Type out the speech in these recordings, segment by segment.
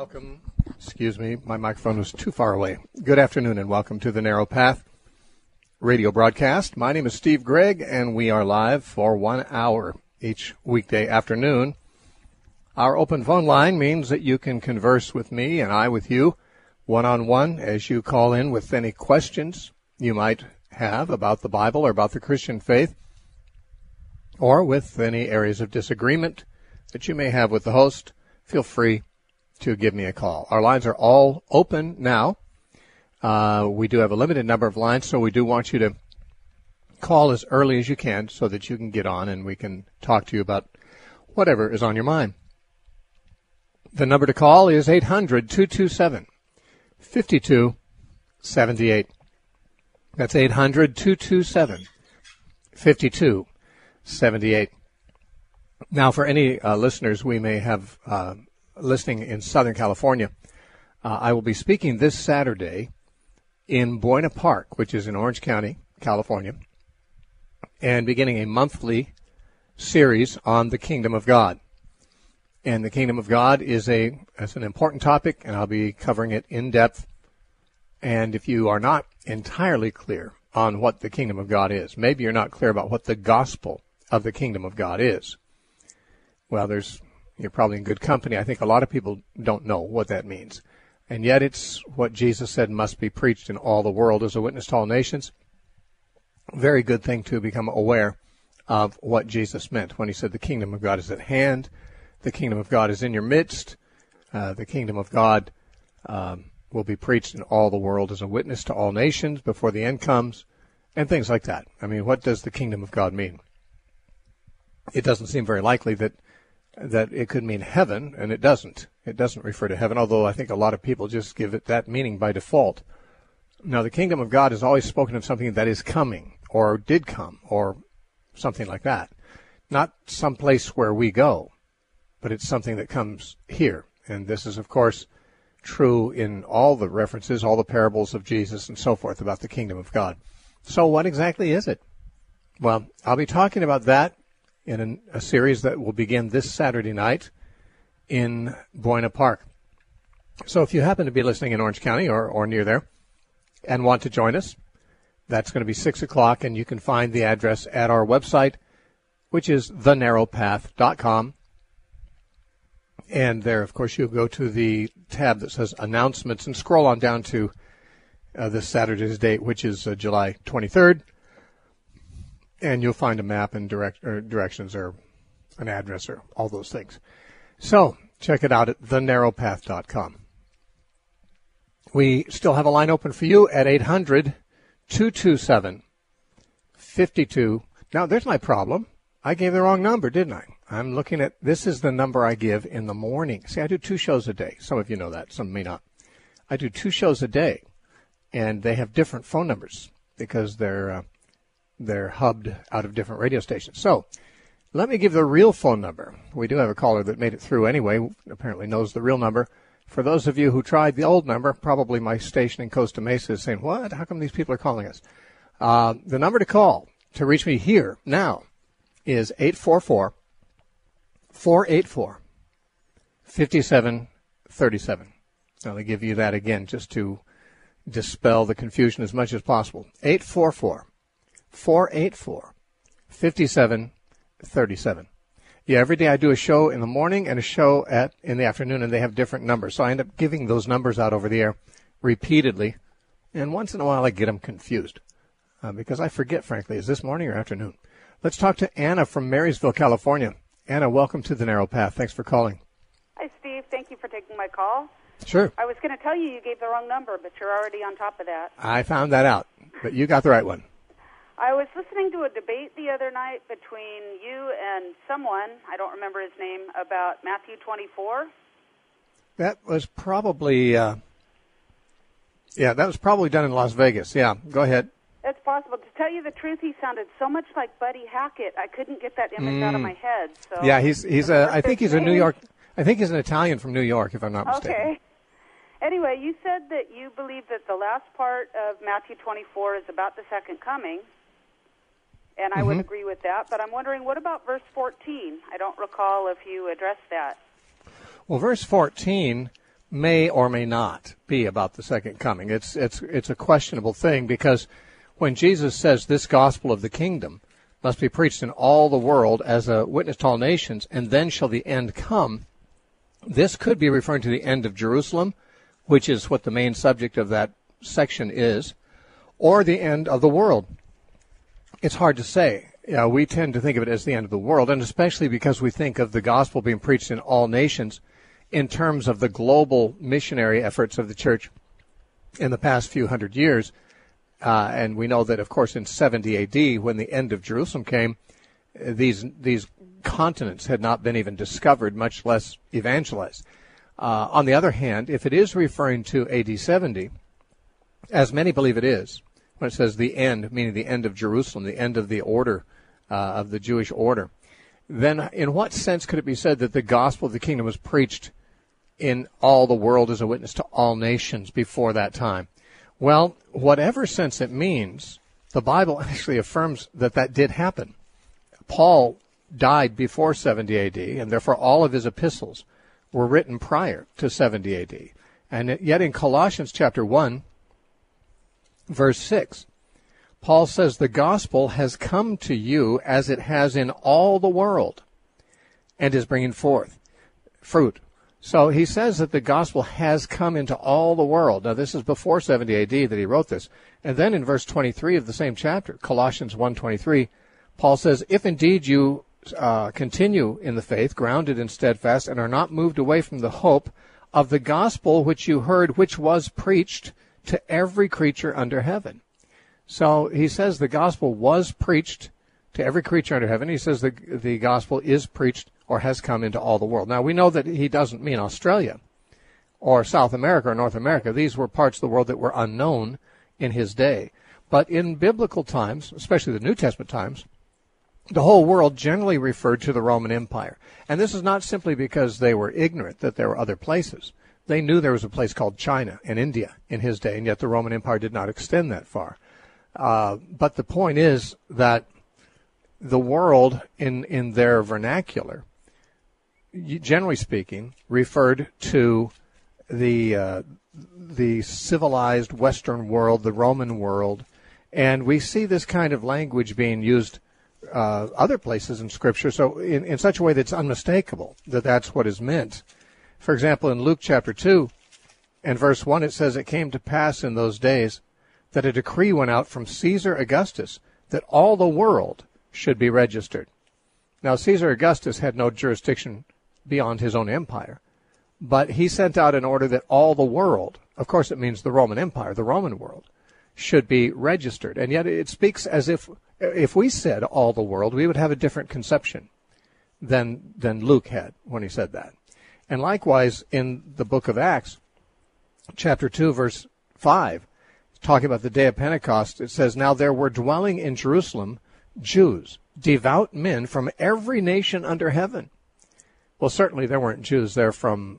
welcome. Excuse me, my microphone was too far away. Good afternoon and welcome to the Narrow Path radio broadcast. My name is Steve Gregg, and we are live for 1 hour each weekday afternoon. Our open phone line means that you can converse with me and I with you one-on-one as you call in with any questions you might have about the Bible or about the Christian faith, or with any areas of disagreement that you may have with the host. Feel free to give me a call. Our lines are all open now. We do have a limited number of lines, so we do want you to call as early as you can so that you can get on and we can talk to you about whatever is on your mind. The number to call is 800-227-5278. That's 800-227-5278. Now, for any listeners we may have listening in Southern California, I will be speaking this Saturday in Buena Park, which is in Orange County, California, and beginning a monthly series on the Kingdom of God. And the Kingdom of God is an important topic, and I'll be covering it in depth. And if you are not entirely clear on what the Kingdom of God is, maybe you're not clear about what the gospel of the Kingdom of God is, well, you're probably in good company. I think a lot of people don't know what that means. And yet it's what Jesus said must be preached in all the world as a witness to all nations. Very good thing to become aware of what Jesus meant when he said the kingdom of God is at hand. The kingdom of God is in your midst. The kingdom of God will be preached in all the world as a witness to all nations before the end comes, and things like that. I mean, what does the kingdom of God mean? It doesn't seem very likely that it could mean heaven, and it doesn't. It doesn't refer to heaven, although I think a lot of people just give it that meaning by default. Now, the kingdom of God is always spoken of something that is coming, or did come, or something like that. Not some place where we go, but it's something that comes here. And this is, of course, true in all the references, all the parables of Jesus and so forth about the kingdom of God. So what exactly is it? Well, I'll be talking about that in a series that will begin this Saturday night in Buena Park. So if you happen to be listening in Orange County or near there and want to join us, that's going to be 6 o'clock, and you can find the address at our website, which is thenarrowpath.com. And there, of course, you'll go to the tab that says Announcements and scroll on down to this Saturday's date, which is July 23rd. And you'll find a map and directions or an address or all those things. So check it out at thenarrowpath.com. We still have a line open for you at 800-227-52. Now, there's my problem. I gave the wrong number, didn't I? I'm looking at, this is the number I give in the morning. See, I do 2 shows a day. Some of you know that. Some may not. I do 2 shows a day, and they have different phone numbers because they're hubbed out of different radio stations. So let me give the real phone number. We do have a caller that made it through anyway, apparently knows the real number. For those of you who tried the old number, probably my station in Costa Mesa is saying, what? How come these people are calling us? The number to call to reach me here now is 844-484-5737. Now, they give you that again just to dispel the confusion as much as possible. 844-484-5737. Yeah, every day I do a show in the morning and a show in the afternoon, and they have different numbers. So I end up giving those numbers out over the air repeatedly, and once in a while I get them confused because I forget, frankly, is this morning or afternoon? Let's talk to Anna from Marysville, California. Anna, welcome to the Narrow Path. Thanks for calling. Hi, Steve. Thank you for taking my call. Sure. I was going to tell you gave the wrong number, but you're already on top of that. I found that out, but you got the right one. I was listening to a debate the other night between you and someone, I don't remember his name, about Matthew 24. That was probably, that was probably done in Las Vegas. Yeah, go ahead. It's possible. To tell you the truth, he sounded so much like Buddy Hackett, I couldn't get that image out of my head. So yeah, I think he's a New York. I think he's an Italian from New York, if I'm not mistaken. Okay. Anyway, you said that you believe that the last part of Matthew 24 is about the second coming, and I would agree with that. But I'm wondering, what about verse 14? I don't recall if you addressed that. Well, verse 14 may or may not be about the second coming. It's a questionable thing, because when Jesus says this gospel of the kingdom must be preached in all the world as a witness to all nations, and then shall the end come, this could be referring to the end of Jerusalem, which is what the main subject of that section is, or the end of the world. It's hard to say. We tend to think of it as the end of the world, and especially because we think of the gospel being preached in all nations in terms of the global missionary efforts of the church in the past few hundred years. And we know that, of course, in 70 A.D., when the end of Jerusalem came, these continents had not been even discovered, much less evangelized. On the other hand, if it is referring to A.D. 70, as many believe it is, when it says the end, meaning the end of Jerusalem, the end of the order, of the Jewish order, then in what sense could it be said that the gospel of the kingdom was preached in all the world as a witness to all nations before that time? Well, whatever sense it means, the Bible actually affirms that that did happen. Paul died before 70 A.D., and therefore all of his epistles were written prior to 70 A.D. And yet in Colossians chapter 1, verse 6, Paul says, the gospel has come to you as it has in all the world, and is bringing forth fruit. So he says that the gospel has come into all the world. Now, this is before 70 A.D. that he wrote this. And then in verse 23 of the same chapter, Colossians 1:23, Paul says, if indeed you continue in the faith, grounded and steadfast, and are not moved away from the hope of the gospel which you heard, which was preached to every creature under heaven. So he says the gospel was preached to every creature under heaven. He says the gospel is preached or has come into all the world. Now, we know that he doesn't mean Australia or South America or North America. These were parts of the world that were unknown in his day. But in biblical times, especially the New Testament times, the whole world generally referred to the Roman Empire. And this is not simply because they were ignorant that there were other places. They knew there was a place called China and India in his day, and yet the Roman Empire did not extend that far. But the point is that the world in their vernacular, generally speaking, referred to the civilized Western world, the Roman world, and we see this kind of language being used other places in Scripture, so in such a way that's unmistakable that that's what is meant. For example, in Luke chapter 2 and verse 1, it says, it came to pass in those days that a decree went out from Caesar Augustus that all the world should be registered. Now, Caesar Augustus had no jurisdiction beyond his own empire, but he sent out an order that all the world, of course it means the Roman Empire, the Roman world, should be registered. And yet it speaks as if we said all the world, we would have a different conception than Luke had when he said that. And likewise, in the book of Acts, chapter 2, verse 5, talking about the day of Pentecost, it says, now there were dwelling in Jerusalem Jews, devout men from every nation under heaven. Well, certainly there weren't Jews there from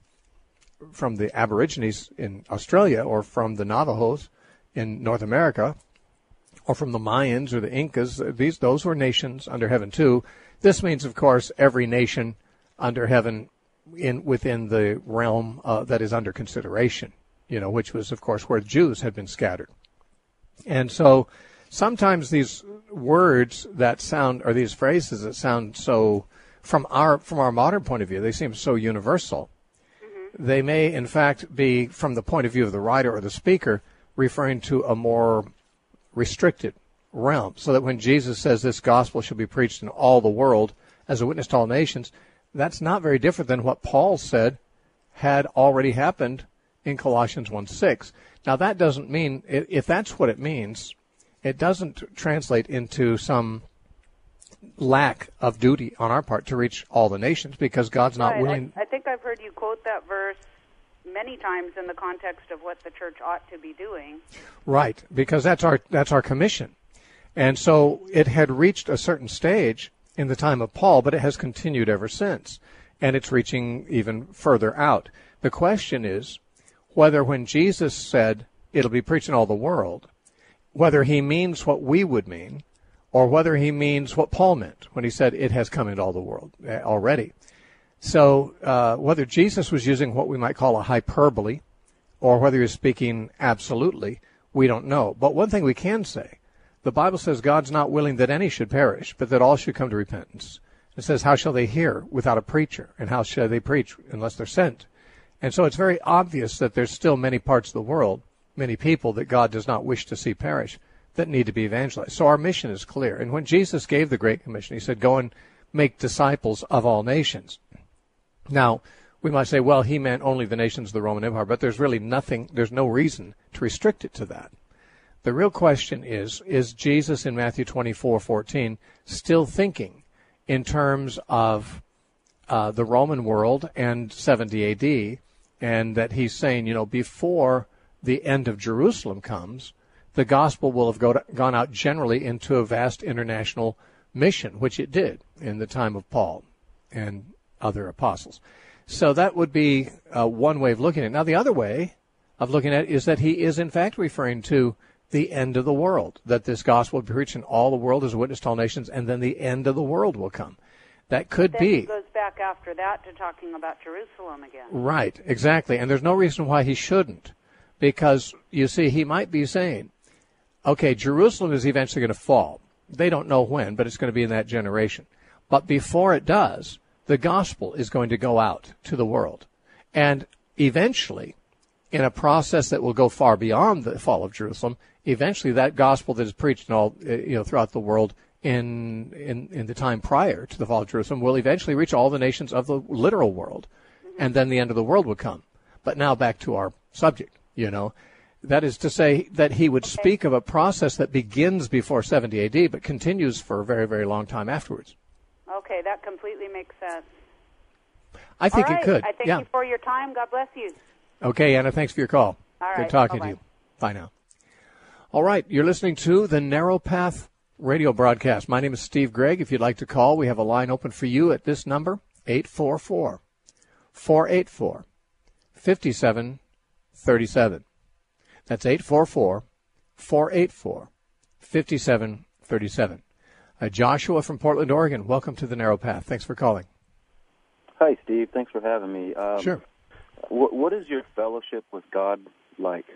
the Aborigines in Australia, or from the Navajos in North America, or from the Mayans or the Incas. Those were nations under heaven too. This means, of course, every nation under heaven within the realm that is under consideration, which was, of course, where Jews had been scattered. And so sometimes these words that sound, or these phrases that sound so, from our modern point of view, they seem so universal. Mm-hmm. They may, in fact, be, from the point of view of the writer or the speaker, referring to a more restricted realm, so that when Jesus says this gospel shall be preached in all the world as a witness to all nations, that's not very different than what Paul said had already happened in Colossians 1:6. Now, that doesn't mean, if that's what it means, it doesn't translate into some lack of duty on our part to reach all the nations, because God's not willing. I think I've heard you quote that verse many times in the context of what the church ought to be doing. Right, because that's our commission. And so it had reached a certain stage in the time of Paul, but it has continued ever since, and it's reaching even further out. The question is whether when Jesus said it'll be preached in all the world, whether he means what we would mean, or whether he means what Paul meant when he said it has come into all the world already. So whether Jesus was using what we might call a hyperbole or whether he was speaking absolutely, we don't know. But one thing we can say, the Bible says God's not willing that any should perish, but that all should come to repentance. It says, how shall they hear without a preacher? And how shall they preach unless they're sent? And so it's very obvious that there's still many parts of the world, many people that God does not wish to see perish, that need to be evangelized. So our mission is clear. And when Jesus gave the Great Commission, he said, go and make disciples of all nations. Now, we might say, well, he meant only the nations of the Roman Empire, but there's really there's no reason to restrict it to that. The real question is Jesus in Matthew 24:14 still thinking in terms of the Roman world and 70 A.D., and that he's saying, before the end of Jerusalem comes, the gospel will have gone out generally into a vast international mission, which it did in the time of Paul and other apostles. So that would be one way of looking at it. Now, the other way of looking at it is that he is, in fact, referring to the end of the world, that this gospel will be preached in all the world as a witness to all nations, and then the end of the world will come. That could then be. He goes back after that to talking about Jerusalem again. Right, exactly. And there's no reason why he shouldn't. Because, you see, he might be saying, okay, Jerusalem is eventually going to fall. They don't know when, but it's going to be in that generation. But before it does, the gospel is going to go out to the world. And eventually, in a process that will go far beyond the fall of Jerusalem, eventually that gospel that is preached in all, throughout the world in the time prior to the fall of Jerusalem will eventually reach all the nations of the literal world. And then the end of the world will come. But now back to our subject, That is to say that he would speak of a process that begins before 70 A.D., but continues for a very, very long time afterwards. Okay, that completely makes sense. I think it could. I thank you for your time. God bless you. Okay, Anna, thanks for your call. All right. Good talking Bye-bye. to you. Bye now. All right, you're listening to the Narrow Path radio broadcast. My name is Steve Gregg. If you'd like to call, we have a line open for you at this number, 844-484-5737. That's 844-484-5737. Joshua from Portland, Oregon, welcome to the Narrow Path. Thanks for calling. Hi, Steve. Thanks for having me. Sure. What is your fellowship with God like?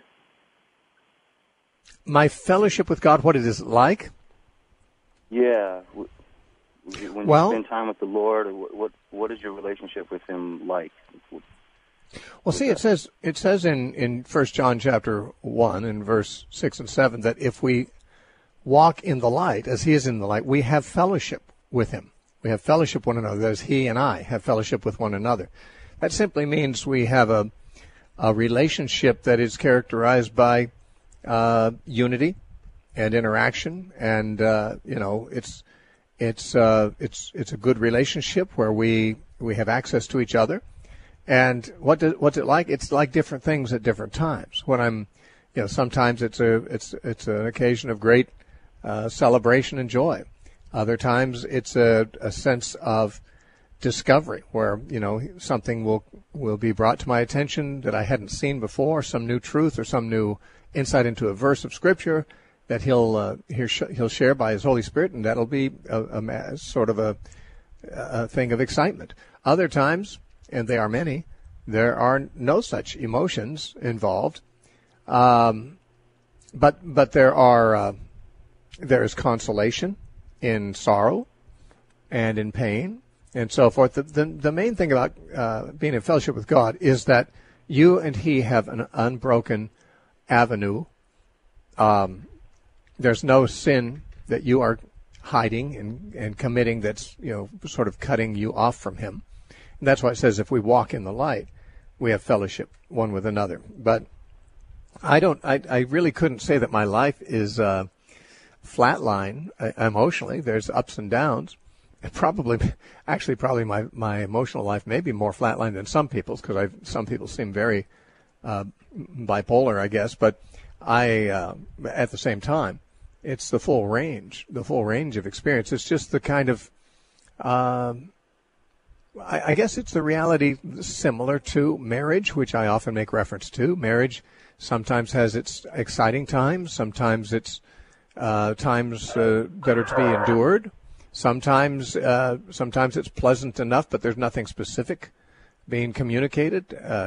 My fellowship with God, what it is like? Yeah. When you spend time with the Lord, what is your relationship with Him like? Well, see, it says in 1 John chapter 1 and verse 6 and 7 that if we walk in the light as he is in the light, we have fellowship with him. We have fellowship with one another as he and I have fellowship with one another. That simply means we have a relationship that is characterized by unity and interaction, and it's a good relationship where we have access to each other. And what's it like? It's like different things at different times. When I'm, sometimes it's an occasion of great celebration and joy. Other times it's a sense of discovery where, something will be brought to my attention that I hadn't seen before, some new truth or some new insight into a verse of Scripture that he'll share by his Holy Spirit, and that'll be a sort of a thing of excitement. Other times, and they are many, there are no such emotions involved, but there is consolation in sorrow and in pain and so forth. The main thing about being in fellowship with God is that you and He have an unbroken avenue. There's no sin that you are hiding and committing that's sort of cutting you off from Him. And that's why it says if we walk in the light, we have fellowship one with another. But I really couldn't say that my life is flatline emotionally. There's ups and downs. Probably my emotional life may be more flatline than some people's, because some people seem very bipolar, I guess. But at the same time, it's the full range of experience. It's just the kind of I guess it's the reality similar to marriage, which I often make reference to. Marriage sometimes has its exciting times. Sometimes it's times that are to be endured. Sometimes it's pleasant enough, but there's nothing specific being communicated.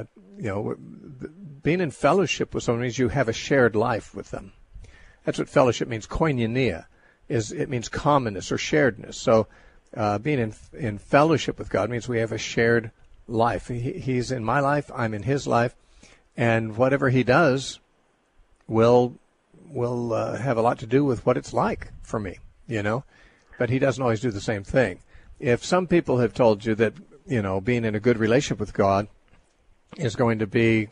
Being in fellowship with someone means you have a shared life with them. That's what fellowship means. Koinonia it means commonness or sharedness. So being in fellowship with God means we have a shared life. He's in my life, I'm in his life, and whatever he does will have a lot to do with what it's like for me, But he doesn't always do the same thing. If some people have told you that, being in a good relationship with God is going to be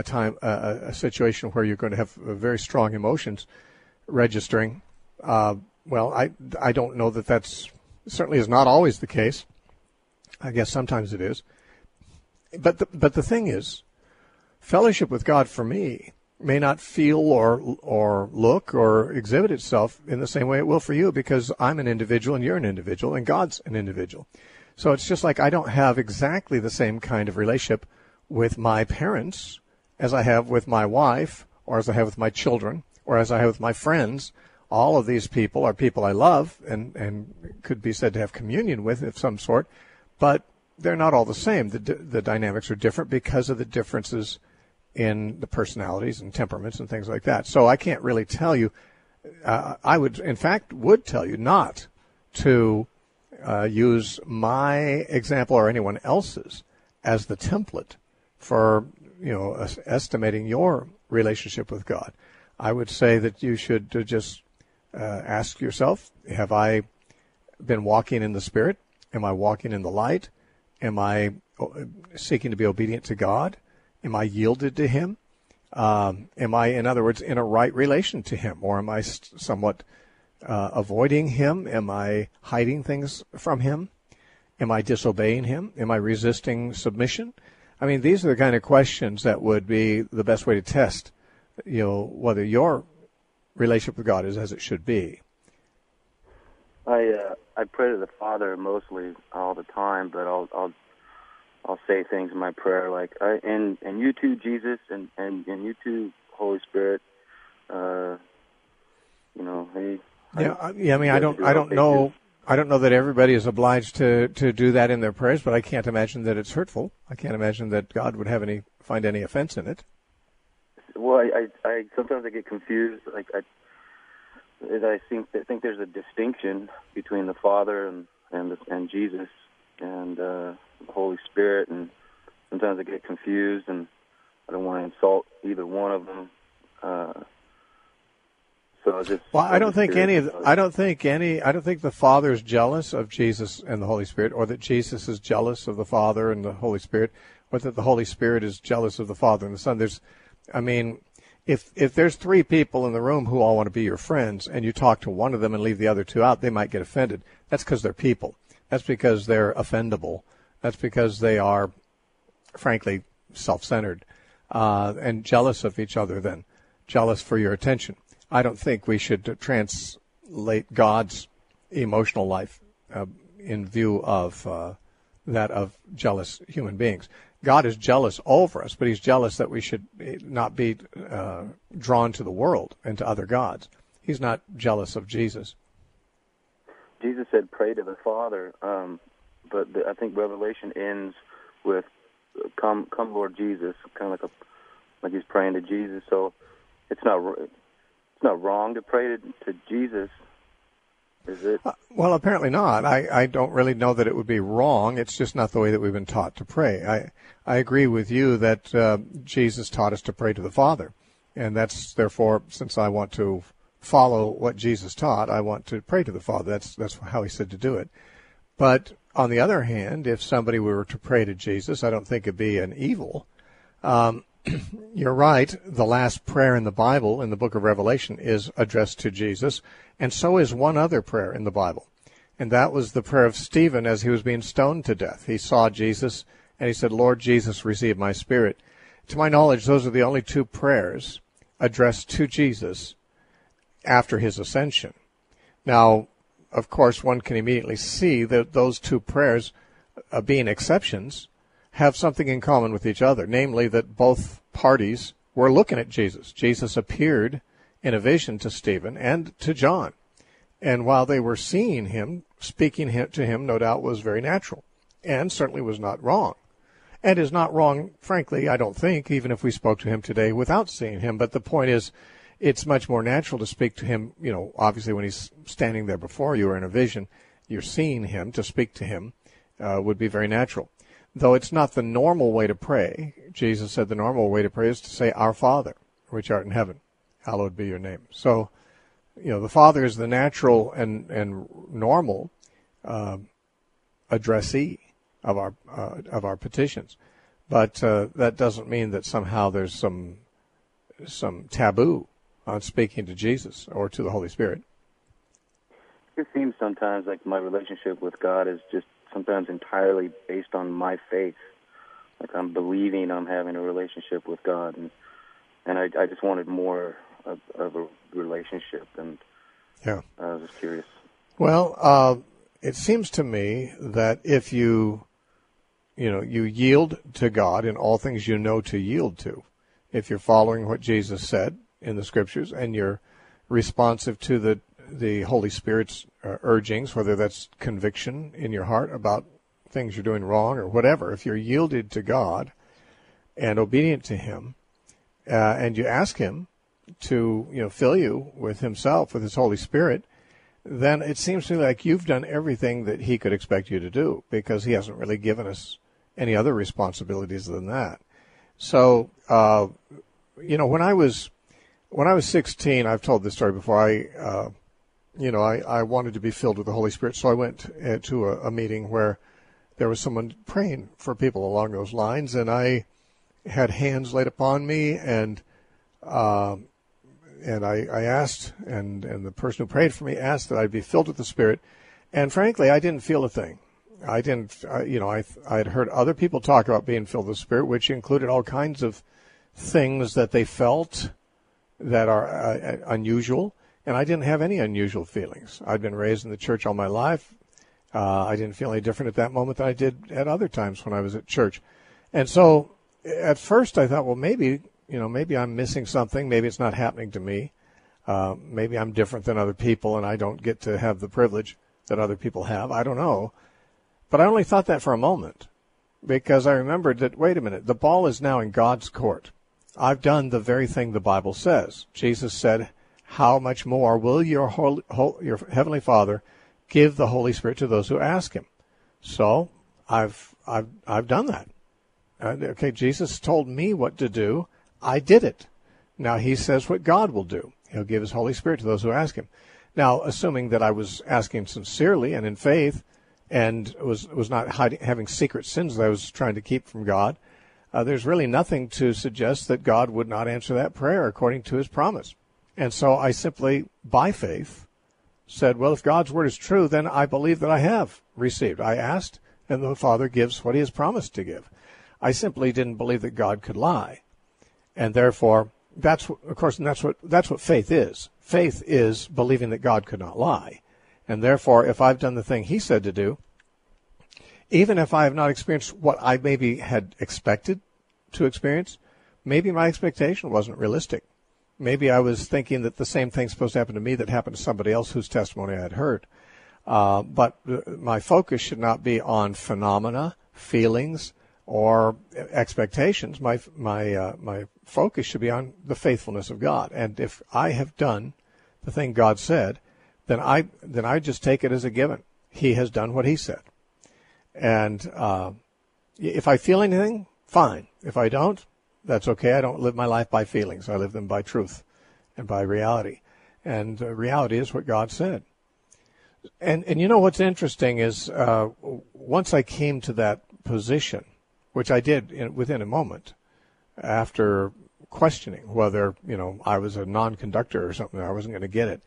a situation where you're going to have very strong emotions registering, well, I don't know that's certainly is not always the case. I guess sometimes it is. But the thing is, fellowship with God for me may not feel or look or exhibit itself in the same way it will for you, because I'm an individual and you're an individual and God's an individual. So it's just like I don't have exactly the same kind of relationship with my parents as I have with my wife, or as I have with my children, or as I have with my friends. All of these people are people I love and could be said to have communion with of some sort, but they're not all the same. The dynamics are different because of the differences in the personalities and temperaments and things like that. So I can't really tell you. I would tell you not to use my example or anyone else's as the template for estimating your relationship with God. I would say that you should just ask yourself, have I been walking in the Spirit? Am I walking in the light? Am I seeking to be obedient to God? Am I yielded to him? Am I, in other words, in a right relation to him? Or am I somewhat avoiding him? Am I hiding things from him? Am I disobeying him? Am I resisting submission? I mean, these are the kind of questions that would be the best way to test, whether your relationship with God is as it should be. I pray to the Father mostly all the time, but I'll say things in my prayer like, and you too, Jesus, and you too, Holy Spirit. Hey. I mean, I don't know that everybody is obliged to do that in their prayers, but I can't imagine that it's hurtful. I can't imagine that God would find any offense in it. Well, I sometimes I get confused. Like I think there's a distinction between the Father and Jesus and the Holy Spirit, and sometimes I get confused, and I don't want to insult either one of them. I don't think the Father is jealous of Jesus and the Holy Spirit, or that Jesus is jealous of the Father and the Holy Spirit, or that the Holy Spirit is jealous of the Father and the Son. If there's three people in the room who all want to be your friends, and you talk to one of them and leave the other two out, they might get offended. That's because they're people. That's because they're offendable. That's because they are, frankly, self-centered and jealous of each other, then jealous for your attention. I don't think we should translate God's emotional life in view of that of jealous human beings. God is jealous over us, but he's jealous that we should not be drawn to the world and to other gods. He's not jealous of Jesus. Jesus said, pray to the Father, but I think Revelation ends with, come Lord Jesus, kind of like he's praying to Jesus. So it's not wrong to pray to Jesus, is it? Well, apparently not. I don't really know that it would be wrong. It's just not the way that we've been taught to pray. I agree with you that Jesus taught us to pray to the Father, and that's therefore, since I want to follow what Jesus taught, I want to pray to the Father. That's how he said to do it. But on the other hand, if somebody were to pray to Jesus, I don't think it'd be an evil. You're right. The last prayer in the Bible, in the book of Revelation, is addressed to Jesus, and so is one other prayer in the Bible. And that was the prayer of Stephen as he was being stoned to death. He saw Jesus, and he said, Lord Jesus, receive my spirit. To my knowledge, those are the only two prayers addressed to Jesus after his ascension. Now, of course, one can immediately see that those two prayers, being exceptions, have something in common with each other, namely that both parties were looking at Jesus. Jesus appeared in a vision to Stephen and to John. And while they were seeing him speaking to him, no doubt, was very natural and certainly was not wrong. And is not wrong, frankly, I don't think, even if we spoke to him today without seeing him. But the point is, it's much more natural to speak to him, obviously when he's standing there before you or in a vision, you're seeing him. To speak to him would be very natural. Though it's not the normal way to pray. Jesus said the normal way to pray is to say, Our Father, which art in heaven, hallowed be your name. So, the Father is the natural and normal addressee of our petitions. But that doesn't mean that somehow there's some taboo on speaking to Jesus or to the Holy Spirit. It seems sometimes like my relationship with God is just sometimes entirely based on my faith. Like I'm believing I'm having a relationship with God, and I just wanted more of a relationship, and yeah, I was just curious. Well, it seems to me that if you yield to God in all things you know to yield to, if you're following what Jesus said in the Scriptures and you're responsive to the Holy Spirit's urgings, whether that's conviction in your heart about things you're doing wrong or whatever, if you're yielded to God and obedient to Him, and you ask Him to fill you with Himself, with His Holy Spirit, then it seems to me like you've done everything that He could expect you to do, because He hasn't really given us any other responsibilities than that. So, when I was 16, I've told this story before. I wanted to be filled with the Holy Spirit, so I went to a meeting where there was someone praying for people along those lines, and I had hands laid upon me, and I asked, and the person who prayed for me asked that I be filled with the Spirit, and frankly, I didn't feel a thing. I didn't, I had heard other people talk about being filled with the Spirit, which included all kinds of things that they felt that are unusual, and I didn't have any unusual feelings. I'd been raised in the church all my life. I didn't feel any different at that moment than I did at other times when I was at church. And so at first I thought, well, maybe I'm missing something. Maybe it's not happening to me. Maybe I'm different than other people and I don't get to have the privilege that other people have. I don't know. But I only thought that for a moment, because I remembered that, wait a minute, the ball is now in God's court. I've done the very thing the Bible says. Jesus said, how much more will your Heavenly Father give the Holy Spirit to those who ask Him? So I've done that. Okay, Jesus told me what to do. I did it. Now He says what God will do. He'll give His Holy Spirit to those who ask Him. Now, assuming that I was asking sincerely and in faith, and was not having secret sins that I was trying to keep from God, there's really nothing to suggest that God would not answer that prayer according to His promise. And so I simply, by faith, said, well, if God's word is true, then I believe that I have received. I asked, and the Father gives what He has promised to give. I simply didn't believe that God could lie. And therefore, that's what faith is. Faith is believing that God could not lie. And therefore, if I've done the thing He said to do, even if I have not experienced what I maybe had expected to experience, maybe my expectation wasn't realistic. Maybe I was thinking that the same thing's supposed to happen to me that happened to somebody else whose testimony I had heard. But my focus should not be on phenomena, feelings, or expectations. My focus should be on the faithfulness of God. And if I have done the thing God said, then I just take it as a given. He has done what He said. And if I feel anything, fine. If I don't, that's okay. I don't live my life by feelings. I live them by truth and by reality. And reality is what God said. And what's interesting is once I came to that position, which I did within a moment, after questioning whether, I was a non-conductor or something, I wasn't going to get it.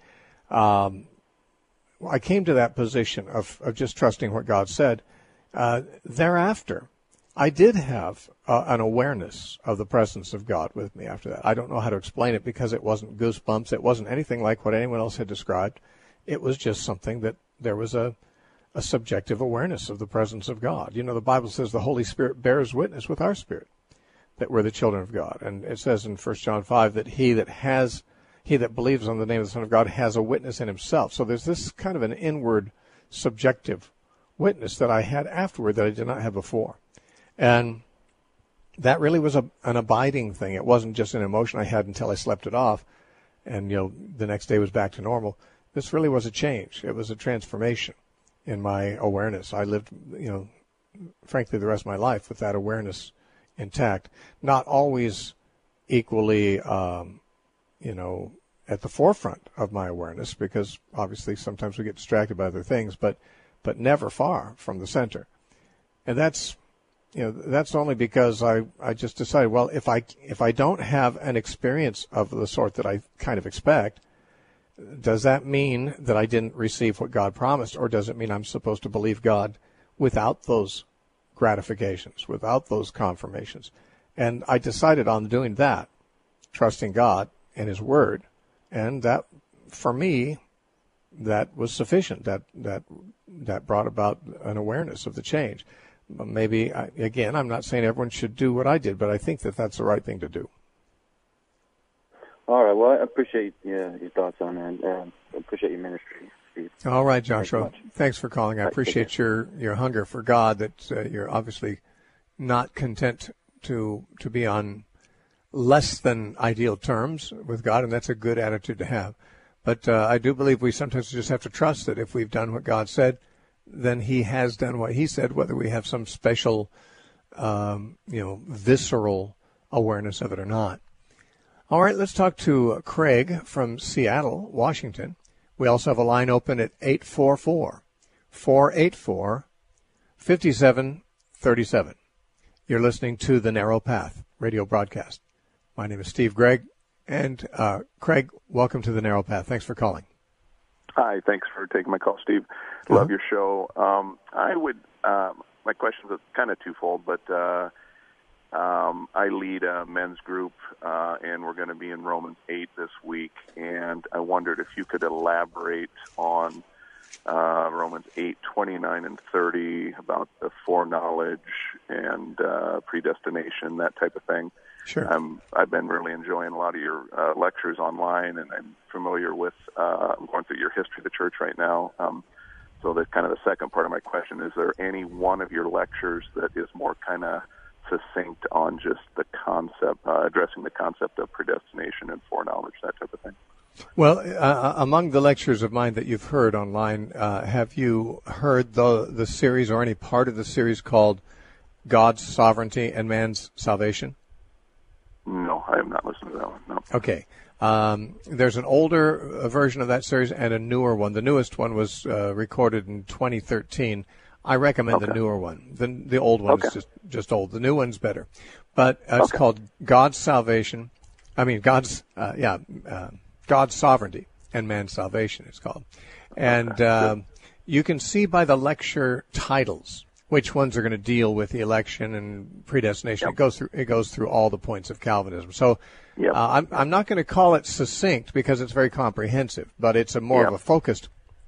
I came to that position of just trusting what God said. Thereafter, I did have an awareness of the presence of God with me after that. I don't know how to explain it because it wasn't goosebumps. It wasn't anything like what anyone else had described. It was just something that there was a subjective awareness of the presence of God. The Bible says the Holy Spirit bears witness with our spirit that we're the children of God. And it says in 1 John 5 that he that believes on the name of the Son of God has a witness in himself. So there's this kind of an inward subjective witness that I had afterward that I did not have before. And that really was an abiding thing. It wasn't just an emotion I had until I slept it off and, the next day was back to normal. This really was a change. It was a transformation in my awareness. I lived, frankly, the rest of my life with that awareness intact. Not always equally, at the forefront of my awareness, because obviously sometimes we get distracted by other things, but never far from the center. And that's only because I just decided, well, if I don't have an experience of the sort that I kind of expect, does that mean that I didn't receive what God promised, or does it mean I'm supposed to believe God without those gratifications, without those confirmations? And I decided on doing that, trusting God and His Word, and that, for me, that was sufficient. That brought about an awareness of the change. Maybe, again, I'm not saying everyone should do what I did, but I think that that's the right thing to do. All right. Well, I appreciate your thoughts on that. I appreciate your ministry, Steve. All right, Joshua. Thanks for calling. I appreciate your hunger for God, that you're obviously not content to be on less than ideal terms with God, and that's a good attitude to have. But I do believe we sometimes just have to trust that if we've done what God said, then He has done what He said, whether we have some special, visceral awareness of it or not. All right, let's talk to Craig from Seattle, Washington. We also have a line open at 844-484-5737. You're listening to The Narrow Path radio broadcast. My name is Steve Gregg, and Craig, welcome to The Narrow Path. Thanks for calling. Hi, thanks for taking my call, Steve. Love your show. My question is kind of twofold, but I lead a men's group, and we're going to be in Romans 8 this week, and I wondered if you could elaborate on Romans 8:29 and 30 about the foreknowledge and predestination, that type of thing. Sure. I've been really enjoying a lot of your lectures online, and I'm familiar with I'm going through your history of the church right now. So that's kind of the second part of my question. Is there any one of your lectures that is more kind of succinct on just the concept, addressing the concept of predestination and foreknowledge, that type of thing? Well, among the lectures of mine that you've heard online, have you heard the series or any part of the series called God's Sovereignty and Man's Salvation? No, I have not listened to that one, no. Okay. There's an older version of that series and a newer one. The newest one was recorded in 2013. I recommend the newer one. The old one is just old. The new one's better. But it's called God's Salvation. God's Sovereignty and Man's Salvation, it's called. And you can see by the lecture titles which ones are going to deal with the election and predestination. Yep. It goes through all the points of Calvinism. So I'm not going to call it succinct because it's very comprehensive, but it's more focused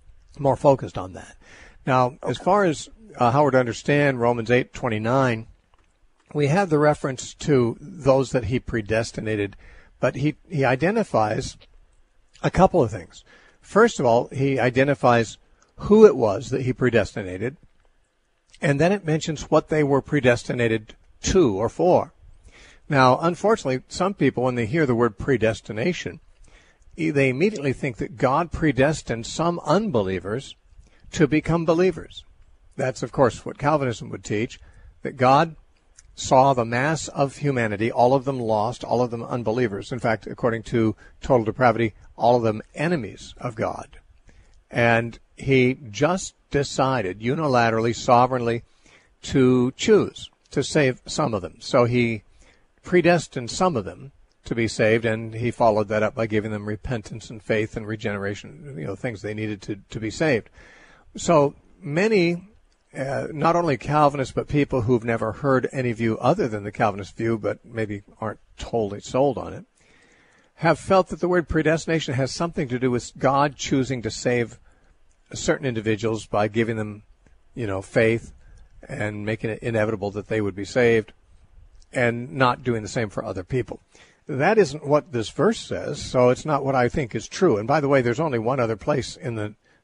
on that. Now, as far as how we're to understand Romans 8:29, we have the reference to those that He predestinated, but he identifies a couple of things. First of all, He identifies who it was that He predestinated, and then it mentions what they were predestinated to or for. Now, unfortunately, some people, when they hear the word predestination, they immediately think that God predestined some unbelievers to become believers. That's, of course, what Calvinism would teach, that God saw the mass of humanity, all of them lost, all of them unbelievers. In fact, according to Total Depravity, all of them enemies of God. And He just decided unilaterally, sovereignly, to choose to save some of them. So He predestined some of them to be saved, and He followed that up by giving them repentance and faith and regeneration, things they needed to be saved. So many, not only Calvinists, but people who've never heard any view other than the Calvinist view, but maybe aren't totally sold on it, have felt that the word predestination has something to do with God choosing to save certain individuals by giving them, faith and making it inevitable that they would be saved, and not doing the same for other people. That isn't what this verse says, so it's not what I think is true. And by the way, there's only one other place in the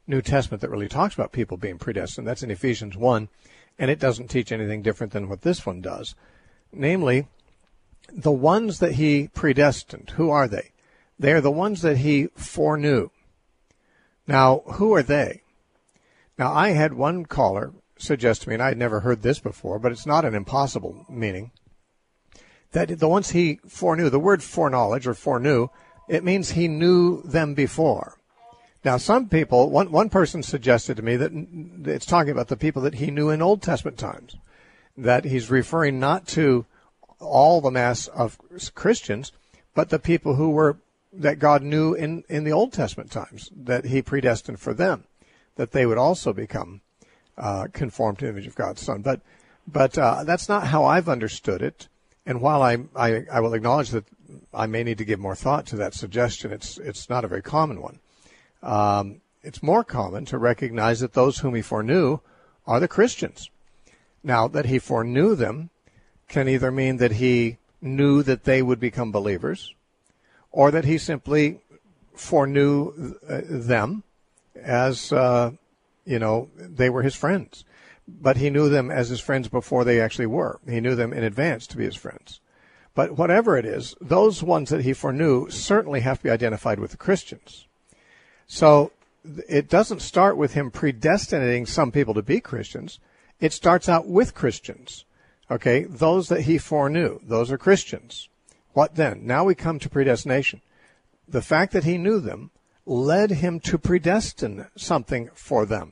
New Testament that really talks about people being predestined. That's in Ephesians 1, and it doesn't teach anything different than what this one does. Namely, the ones that he predestined, who are they? They are the ones that he foreknew. Now, who are they? Now, I had one caller suggest to me, and I had never heard this before, but it's not an impossible meaning, that the ones he foreknew, the word foreknowledge or foreknew, it means he knew them before. Now, some people, one person suggested to me that it's talking about the people that he knew in Old Testament times, that he's referring not to all the mass of Christians, but the people who were, that God knew in the Old Testament times, that he predestined for them, that they would also become conformed to the image of God's Son. But that's not how I've understood it. And while I will acknowledge that I may need to give more thought to that suggestion, it's not a very common one. It's more common to recognize that those whom he foreknew are the Christians. Now, that he foreknew them can either mean that he knew that they would become believers, or that he simply foreknew them as, they were his friends. But he knew them as his friends before they actually were. He knew them in advance to be his friends. But whatever it is, those ones that he foreknew certainly have to be identified with the Christians. So it doesn't start with him predestinating some people to be Christians. It starts out with Christians. Okay, those that he foreknew, those are Christians. What then? Now we come to predestination. The fact that he knew them led him to predestinate something for them.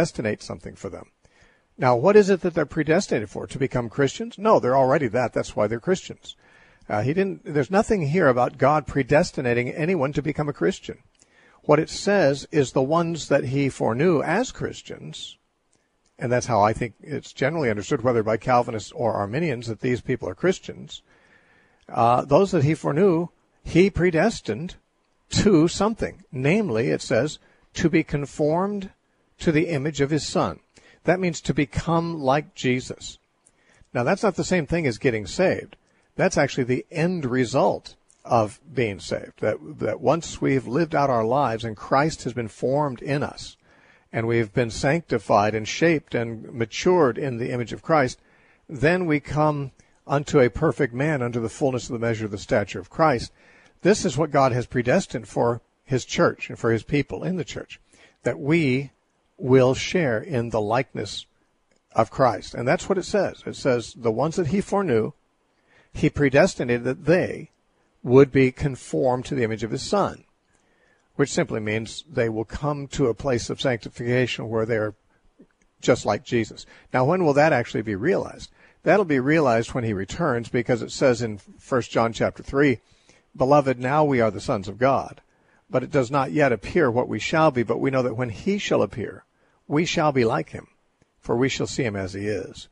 Now, what is it that they're predestinated for? To become Christians? No, they're already that. That's why they're Christians. There's nothing here about God predestinating anyone to become a Christian. What it says is the ones that he foreknew as Christians, and that's how I think it's generally understood, whether by Calvinists or Arminians, that these people are Christians. Those that he foreknew, he predestined to something. Namely, it says, to be conformed to the image of his Son. That means to become like Jesus. Now, that's not the same thing as getting saved. That's actually the end result of being saved. That once we've lived out our lives and Christ has been formed in us, and we've been sanctified and shaped and matured in the image of Christ, then we come unto a perfect man, unto the fullness of the measure of the stature of Christ. This is what God has predestined for his church and for his people in the church, that we will share in the likeness of Christ. And that's what it says. It says the ones that he foreknew, he predestinated that they would be conformed to the image of his Son, which simply means they will come to a place of sanctification where they are just like Jesus. Now, when will that actually be realized? That'll be realized when he returns, because it says in 1 John chapter 3, Beloved, now we are the sons of God, but it does not yet appear what we shall be, but we know that when he shall appear, we shall be like him, for we shall see him as he is.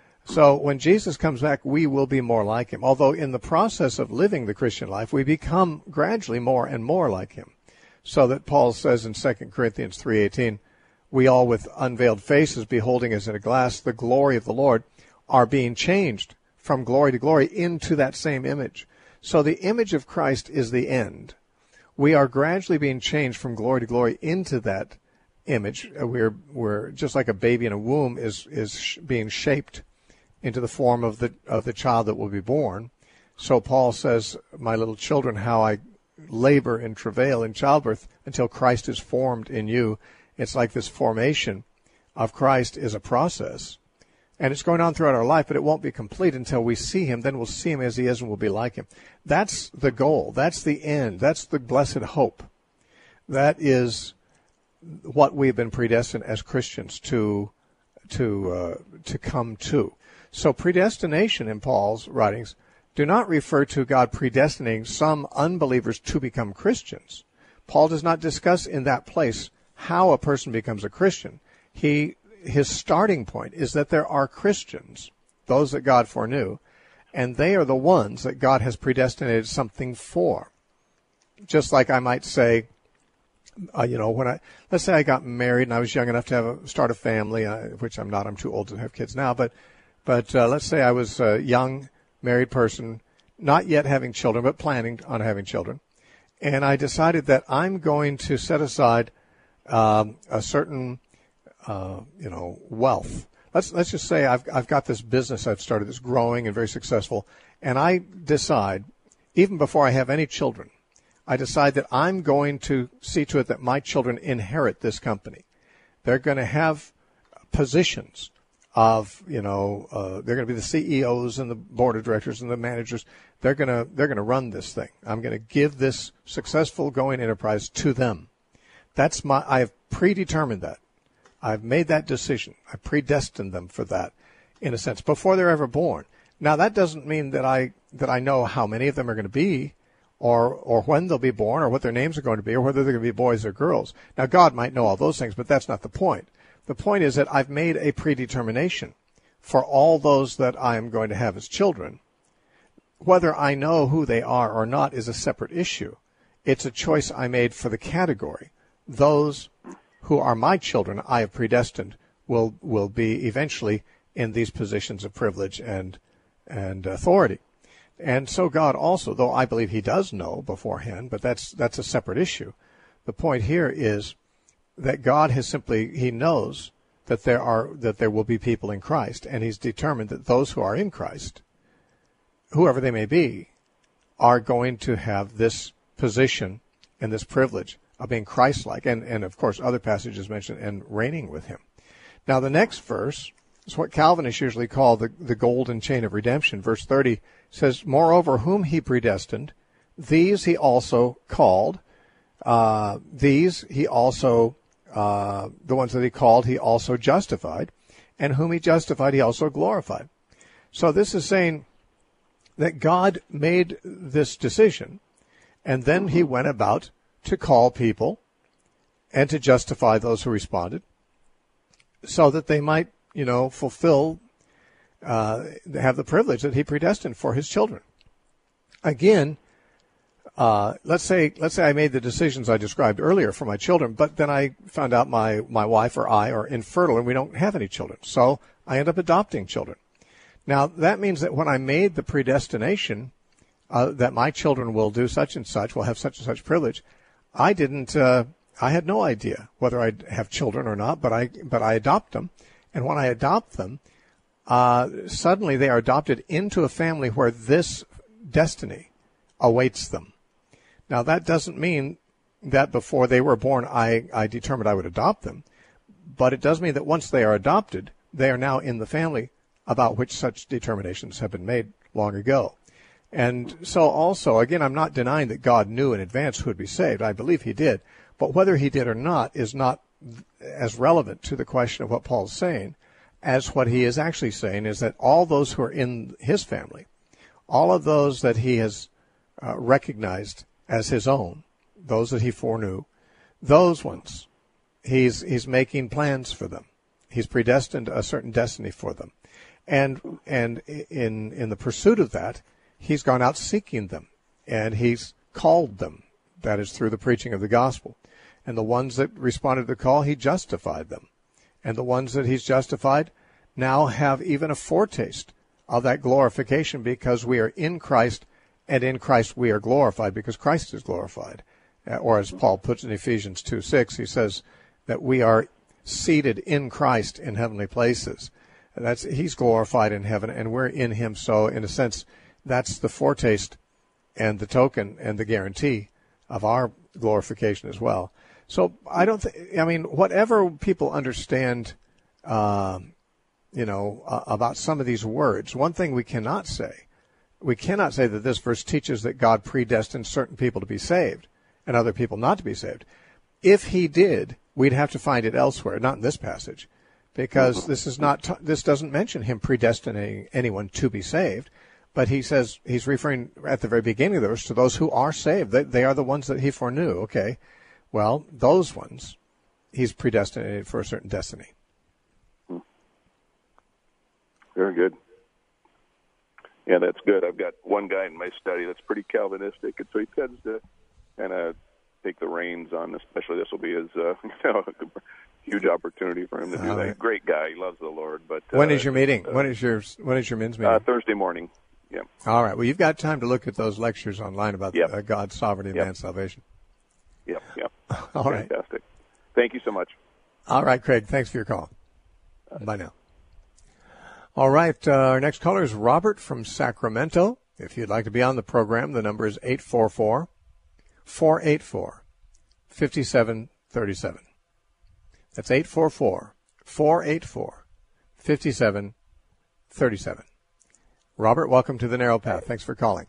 So when Jesus comes back, we will be more like him. Although in the process of living the Christian life, we become gradually more and more like him. So that Paul says in 2 Corinthians 3:18, we all with unveiled faces, beholding as in a glass the glory of the Lord, are being changed from glory to glory into that same image. So the image of Christ is the end. We are gradually being changed from glory to glory into that image. We're just like a baby in a womb is being shaped into the form of the child that will be born. So Paul says, my little children, how I labor and travail in childbirth until Christ is formed in you. It's like this formation of Christ is a process. And it's going on throughout our life, but it won't be complete until we see him. Then we'll see him as he is and we'll be like him. That's the goal. That's the end. That's the blessed hope. That is what we've been predestined as Christians to come to. So predestination in Paul's writings do not refer to God predestinating some unbelievers to become Christians. Paul does not discuss in that place how a person becomes a Christian. His starting point is that there are Christians, those that God foreknew, and they are the ones that God has predestinated something for. Just like I might say, let's say I got married and I was young enough to start a family, which I'm not. I'm too old to have kids now. But let's say I was a young married person, not yet having children, but planning on having children, and I decided that I'm going to set aside a certain, wealth. Let's just say I've got this business I've started that's growing and very successful, and I decide, even before I have any children, I decide that I'm going to see to it that my children inherit this company. They're going to have positions of, they're going to be the CEOs and the board of directors and the managers. They're going to run this thing. I'm going to give this successful going enterprise to them. I have predetermined that. I've made that decision. I predestined them for that, in a sense, before they're ever born. Now, that doesn't mean that I know how many of them are going to be, or when they'll be born, or what their names are going to be, or whether they're going to be boys or girls. Now, God might know all those things, but that's not the point. The point is that I've made a predetermination for all those that I am going to have as children. Whether I know who they are or not is a separate issue. It's a choice I made for the category. Those who are my children, I have predestined, will be eventually in these positions of privilege and authority. And so God also, though I believe he does know beforehand, but that's a separate issue. The point here is that God he knows that there will be people in Christ, and he's determined that those who are in Christ, whoever they may be, are going to have this position and this privilege of being Christ-like, and of course other passages mention, and reigning with him. Now the next verse is what Calvinists usually call the golden chain of redemption. Verse 30 says, "Moreover, whom he predestined, these he also called. The ones that he called, he also justified. And whom he justified, he also glorified." So this is saying that God made this decision, and then he went about to call people and to justify those who responded, so that they might, fulfill, have the privilege that he predestined for his children. Again, let's say I made the decisions I described earlier for my children, but then I found out my wife or I are infertile and we don't have any children. So I end up adopting children. Now, that means that when I made the predestination that my children will do such and such, will have such and such privilege, I had no idea whether I'd have children or not, but I adopt them. And when I adopt them, suddenly they are adopted into a family where this destiny awaits them. Now, that doesn't mean that before they were born, I determined I would adopt them, but it does mean that once they are adopted, they are now in the family about which such determinations have been made long ago. And so also, again, I'm not denying that God knew in advance who would be saved. I believe he did. But whether he did or not is not as relevant to the question of what Paul's saying as what he is actually saying is that all those who are in his family, all of those that he has recognized as his own, those that he foreknew, those ones, he's making plans for them. He's predestined a certain destiny for them. And in the pursuit of that, he's gone out seeking them, and he's called them. That is through the preaching of the gospel. And the ones that responded to the call, he justified them. And the ones that he's justified now have even a foretaste of that glorification, because we are in Christ, and in Christ we are glorified because Christ is glorified. Or as Paul puts in Ephesians 2:6, he says that we are seated in Christ in heavenly places. He's glorified in heaven, and we're in him. So in a sense, that's the foretaste and the token and the guarantee of our glorification as well. So I don't whatever people understand, about some of these words, one thing we cannot say that this verse teaches that God predestined certain people to be saved and other people not to be saved. If he did, we'd have to find it elsewhere, not in this passage, because this doesn't mention him predestining anyone to be saved. But he says, he's referring at the very beginning of the verse to those who are saved. They are the ones that he foreknew. Okay. Well, those ones, he's predestinated for a certain destiny. Very good. Yeah, that's good. I've got one guy in my study that's pretty Calvinistic, and so he tends to kind of take the reins on, especially this will be his huge opportunity for him to do that. Right. Great guy. He loves the Lord. But when is your meeting? When is your men's meeting? Thursday morning. Yeah. All right. Well, you've got time to look at those lectures online about God's sovereignty and man's salvation. Yep. All right. Fantastic. Thank you so much. All right, Craig. Thanks for your call. Bye now. All right. Our next caller is Robert from Sacramento. If you'd like to be on the program, the number is 844-484-5737. That's 844-484-5737. Robert, welcome to the Narrow Path. Thanks for calling.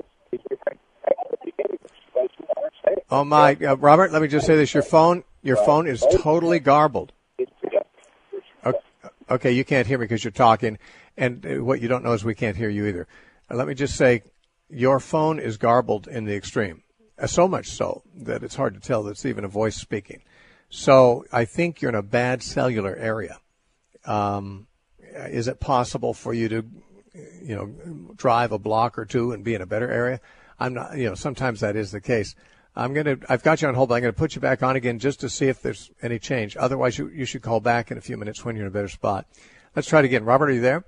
Oh my, Robert, let me just say this. Your phone is totally garbled. Okay, you can't hear me because you're talking, and what you don't know is we can't hear you either. Let me just say, your phone is garbled in the extreme, so much so that it's hard to tell that it's even a voice speaking. So I think you're in a bad cellular area. Is it possible for you to, drive a block or two and be in a better area? I'm not, sometimes that is the case. I've got you on hold, but I'm going to put you back on again just to see if there's any change. Otherwise, you should call back in a few minutes when you're in a better spot. Let's try it again. Robert, are you there?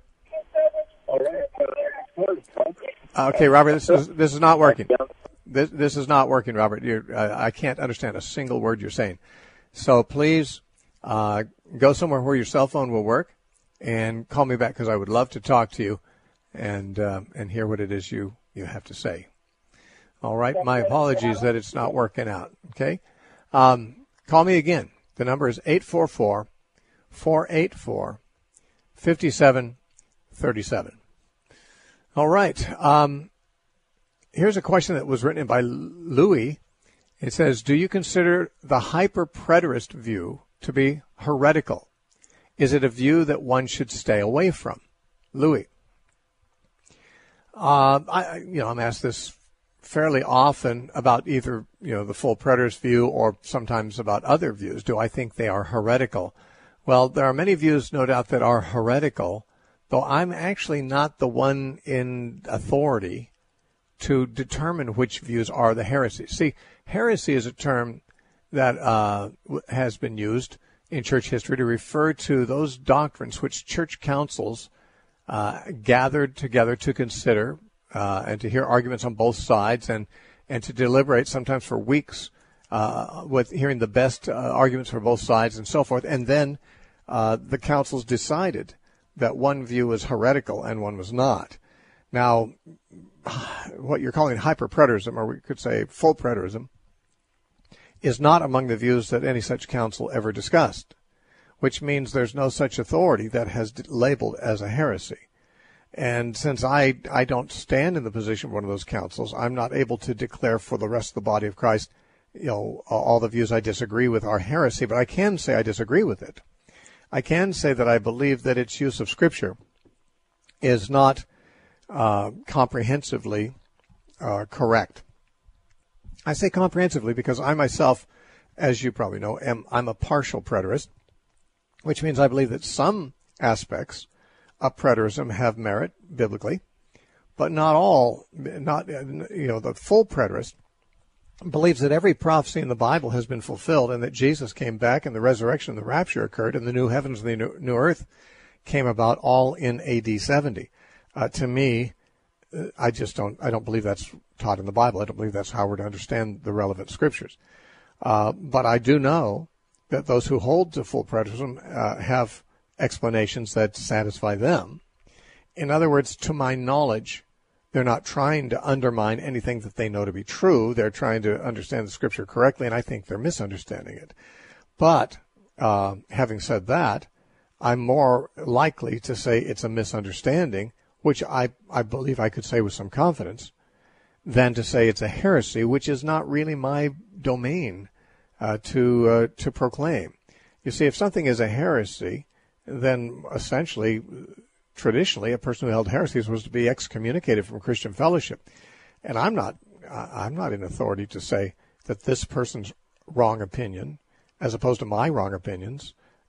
Okay, Robert, this is not working. This is not working, Robert. I can't understand a single word you're saying. So please go somewhere where your cell phone will work and call me back because I would love to talk to you and hear what it is you have to say. All right. My apologies that it's not working out. Okay. Call me again. The number is 844-484-5737. All right. Here's a question that was written in by Louis. It says, do you consider the hyper-preterist view to be heretical? Is it a view that one should stay away from? Louis. I'm asked this fairly often about either, the full preterist view or sometimes about other views. Do I think they are heretical? Well, there are many views, no doubt, that are heretical, though I'm actually not the one in authority to determine which views are the heresies. See, heresy is a term that has been used in church history to refer to those doctrines which church councils gathered together to consider and to hear arguments on both sides and to deliberate sometimes for weeks with hearing the best arguments for both sides and so forth. And then the councils decided that one view was heretical and one was not. Now, what you're calling hyper-preterism, or we could say full preterism, is not among the views that any such council ever discussed, which means there's no such authority that has labeled as a heresy. And since I don't stand in the position of one of those councils, I'm not able to declare for the rest of the body of Christ, all the views I disagree with are heresy, but I can say I disagree with it. I can say that I believe that its use of Scripture is not comprehensively correct. I say comprehensively because I myself, as you probably know, I'm a partial preterist, which means I believe that some aspects of preterism have merit biblically, but not all. The full preterist believes that every prophecy in the Bible has been fulfilled and that Jesus came back and the resurrection and the rapture occurred and the new heavens and the new earth came about all in AD 70. To me, I don't believe that's taught in the Bible. I don't believe that's how we're to understand the relevant scriptures. But I do know that those who hold to full preterism have explanations that satisfy them. In other words, to my knowledge, they're not trying to undermine anything that they know to be true. They're trying to understand the scripture correctly, and I think they're misunderstanding it. But having said that, I'm more likely to say it's a misunderstanding, which I believe I could say with some confidence, than to say it's a heresy, which is not really my domain to proclaim. You see, if something is a heresy, then essentially, traditionally, a person who held heresies was to be excommunicated from Christian fellowship. And I'm not in authority to say that this person's wrong opinion, as opposed to my wrong opinions,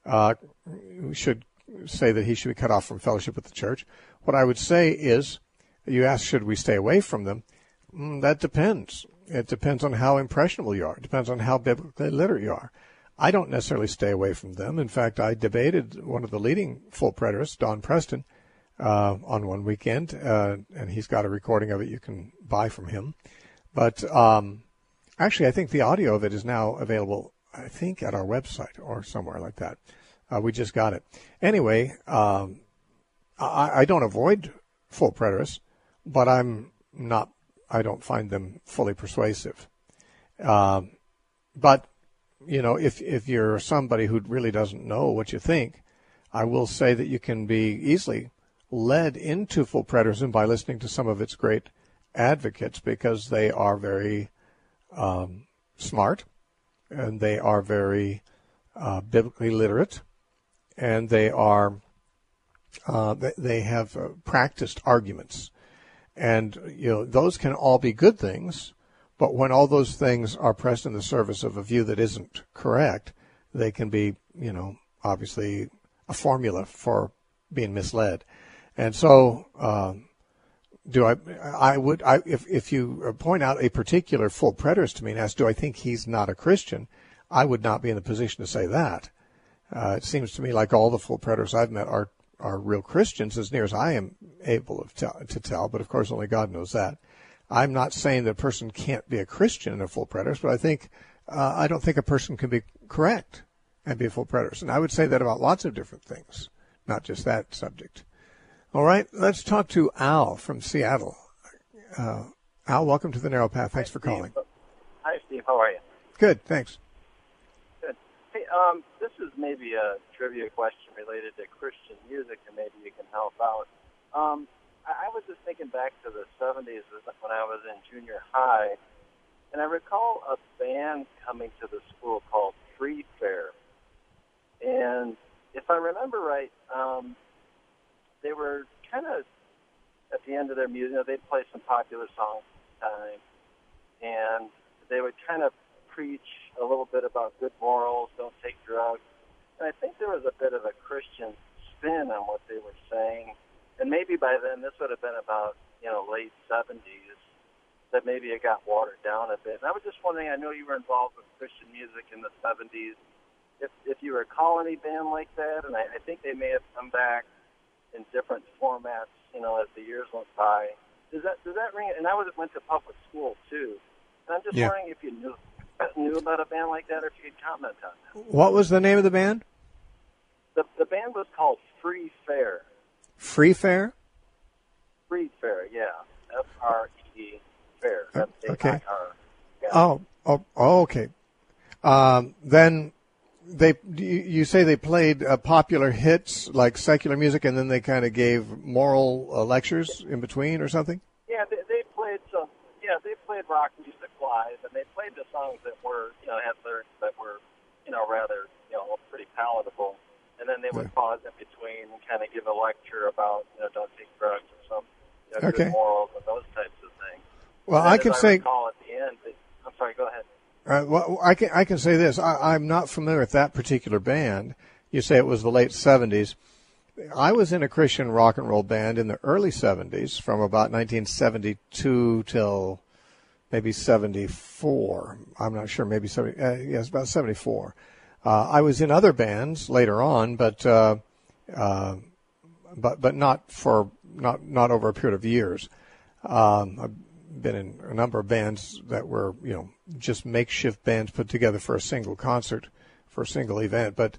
should say that he should be cut off from fellowship with the church. What I would say is, you ask, should we stay away from them? That depends. It depends on how impressionable you are. It depends on how biblically literate you are. I don't necessarily stay away from them. In fact, I debated one of the leading full preterists, Don Preston, on one weekend, and he's got a recording of it you can buy from him. But actually, I think the audio of it is now available I think at our website or somewhere like that. We just got it. Anyway, I don't avoid full preterists, but I don't find them fully persuasive. But, if you're somebody who really doesn't know what you think, I will say that you can be easily led into full preterism by listening to some of its great advocates, because they are very smart, and they are very biblically literate, and they are they have practiced arguments, and those can all be good things. But when all those things are pressed in the service of a view that isn't correct, they can be, obviously a formula for being misled. And so, if you point out a particular full preterist to me and ask, do I think he's not a Christian? I would not be in the position to say that. It seems to me like all the full preterists I've met are real Christians, as near as I am able to tell, but of course only God knows that. I'm not saying that a person can't be a Christian and a full preterist, but I don't think a person can be correct and be a full preterist. And I would say that about lots of different things, not just that subject. All right, let's talk to Al from Seattle. Al, welcome to the Narrow Path. Thanks for calling. Hi, Steve. How are you? Good, thanks. Good. Hey, this is maybe a trivia question related to Christian music, and maybe you can help out. I was just thinking back to the 70s when I was in junior high, and I recall a band coming to the school called Free Fair. And if I remember right, they were kind of at the end of their music, they'd play some popular songs at the time, and they would kind of preach a little bit about good morals, don't take drugs. And I think there was a bit of a Christian spin on what they were saying. And maybe by then, this would have been about, late 70s, that maybe it got watered down a bit. And I was just wondering, I know you were involved with Christian music in the 70s, if you recall any band like that, and I think they may have come back in different formats, as the years went by. Does that ring? And I went to public school, too. And I'm just wondering if you knew about a band like that, or if you'd comment on that. What was the name of the band? The band was called Free Fair. Free Fair? Free Fair, yeah. F-R-E-E, Fair. Okay. Yeah. Oh, okay. Then you say they played popular hits like secular music, and then they kind of gave moral lectures in between or something? Yeah, they played some. Yeah, they played rock music live, and they played the songs that were, had lyrics that were, rather, pretty palatable. And then they would pause in between and kind of give a lecture about, don't take drugs or some good morals and those types of things. Well, I can say. Recall at the end. I'm sorry. Go ahead. Well, I can say this. I'm not familiar with that particular band. You say it was the late 70s. I was in a Christian rock and roll band in the early 70s, from about 1972 till maybe 74. I'm not sure. Maybe 70. Yes, about 74. I was in other bands later on, but not over a period of years. I've been in a number of bands that were, just makeshift bands put together for a single concert, for a single event. But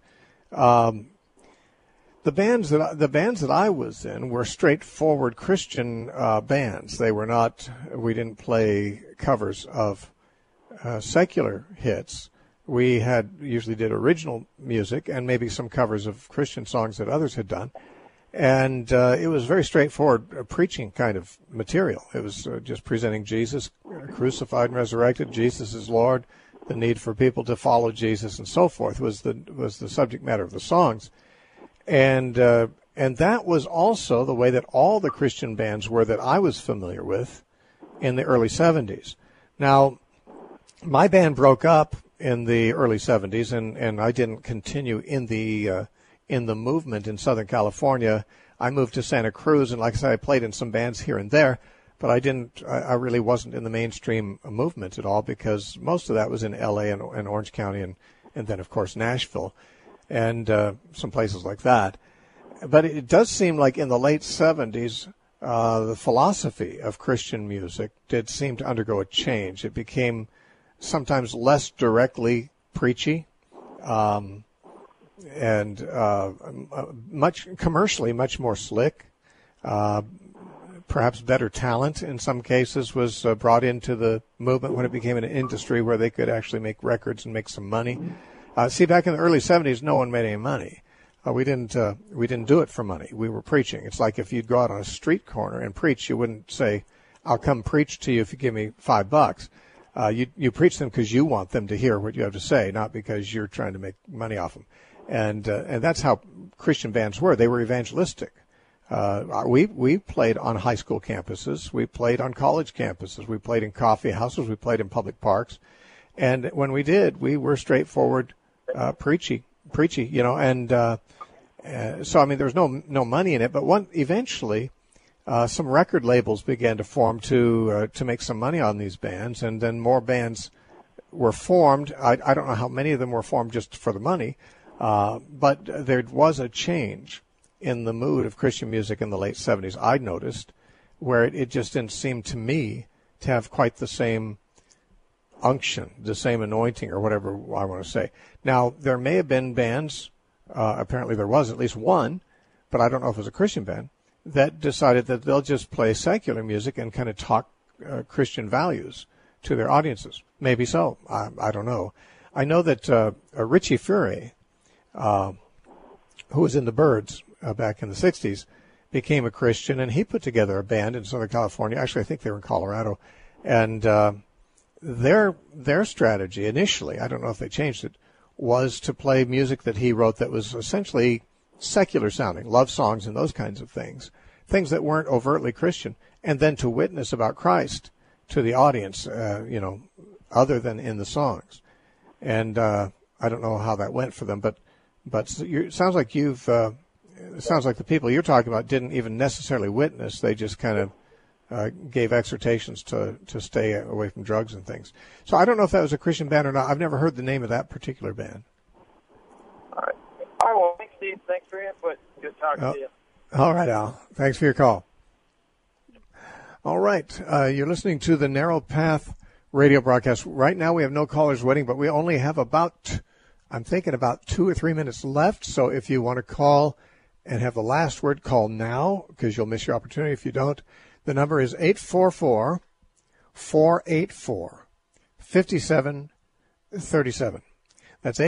the bands that I was in were straightforward Christian bands. They were not. We didn't play covers of secular hits. We usually did original music and maybe some covers of Christian songs that others had done. And it was very straightforward preaching kind of material. It was just presenting Jesus crucified and resurrected. Jesus is Lord. The need for people to follow Jesus and so forth was the subject matter of the songs. And that was also the way that all the Christian bands were that I was familiar with in the early 70s. Now, my band broke up in the early 70s, and I didn't continue in the movement in Southern California. I moved to Santa Cruz, and like I said, I played in some bands here and there, but I really wasn't in the mainstream movement at all, because most of that was in L.A. and Orange County, and then, of course, Nashville, and some places like that. But it does seem like in the late 70s, the philosophy of Christian music did seem to undergo a change. It became sometimes less directly preachy, and much commercially, much more slick. Perhaps better talent in some cases was brought into the movement when it became an industry where they could actually make records and make some money. See, back in the early 70s, no one made any money. We didn't do it for money. We were preaching. It's like if you'd go out on a street corner and preach, you wouldn't say, "I'll come preach to you if you give me $5." You preach them because you want them to hear what you have to say, not because you're trying to make money off them. And that's how Christian bands were. They were evangelistic. We played on high school campuses. We played on college campuses. We played in coffee houses. We played in public parks. And when we did, we were straightforward, preachy, and so, I mean, there was no money in it. But eventually, some record labels began to form to make some money on these bands. And then more bands were formed. I don't know how many of them were formed just for the money. But there was a change in the mood of Christian music in the late 70s, I noticed, where it just didn't seem to me to have quite the same unction, the same anointing, or whatever I want to say. Now, there may have been bands, apparently there was at least one, but I don't know if it was a Christian band, that decided that they'll just play secular music and kind of talk Christian values to their audiences. Maybe so. I don't know. I know that Richie Furay, who was in the Byrds back in the 60s, became a Christian, and he put together a band in Southern California. Actually, I think they were in Colorado. And their strategy initially, I don't know if they changed it, was to play music that he wrote that was essentially secular sounding, love songs and those kinds of things that weren't overtly Christian, and then to witness about Christ to the audience, other than in the songs. And I don't know how that went for them, but it sounds like the people you're talking about didn't even necessarily witness. They just kind of gave exhortations to stay away from drugs and things. So I don't know if that was a Christian band or not. I've never heard the name of that particular band. All right. Well, thanks, Steve. Thanks for your input. Good talking to you. All right, Al. Thanks for your call. All right. You're listening to the Narrow Path radio broadcast. Right now we have no callers waiting, but we only have about 2 or 3 minutes left. So if you want to call and have the last word, call now, because you'll miss your opportunity if you don't. The number is 844-484-5737. That's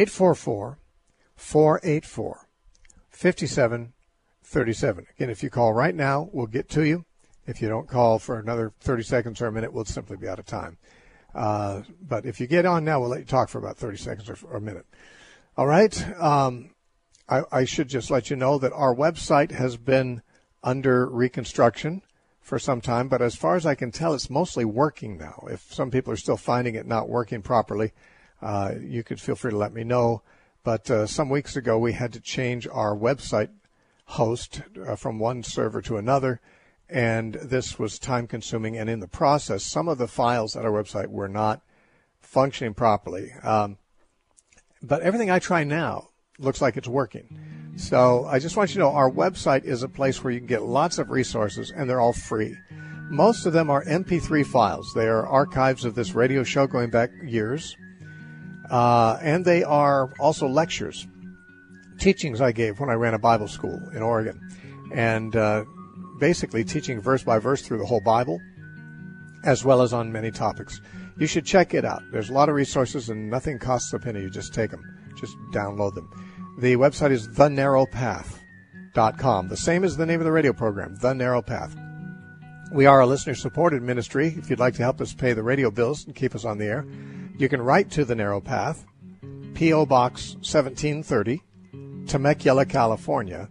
844-484-5737. Again, if you call right now, we'll get to you. If you don't call for another 30 seconds or a minute, we'll simply be out of time. But if you get on now, we'll let you talk for about 30 seconds or a minute. All right. I should just let you know that our website has been under reconstruction for some time, but as far as I can tell, it's mostly working now. If some people are still finding it not working properly, you could feel free to let me know. But some weeks ago, we had to change our website host from one server to another, and this was time-consuming. And in the process, some of the files at our website were not functioning properly. But everything I try now looks like it's working. So I just want you to know our website is a place where you can get lots of resources, and they're all free. Most of them are MP3 files. They are archives of this radio show going back years. And they are also lectures, teachings I gave when I ran a Bible school in Oregon. And basically teaching verse by verse through the whole Bible, as well as on many topics. You should check it out. There's a lot of resources, and nothing costs a penny. You just take them. Just download them. The website is thenarrowpath.com. The same as the name of the radio program, The Narrow Path. We are a listener-supported ministry. If you'd like to help us pay the radio bills and keep us on the air, you can write to The Narrow Path, P.O. Box 1730, Temecula, California,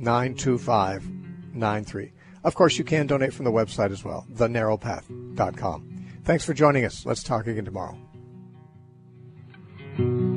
92593. Of course, you can donate from the website as well, thenarrowpath.com. Thanks for joining us. Let's talk again tomorrow.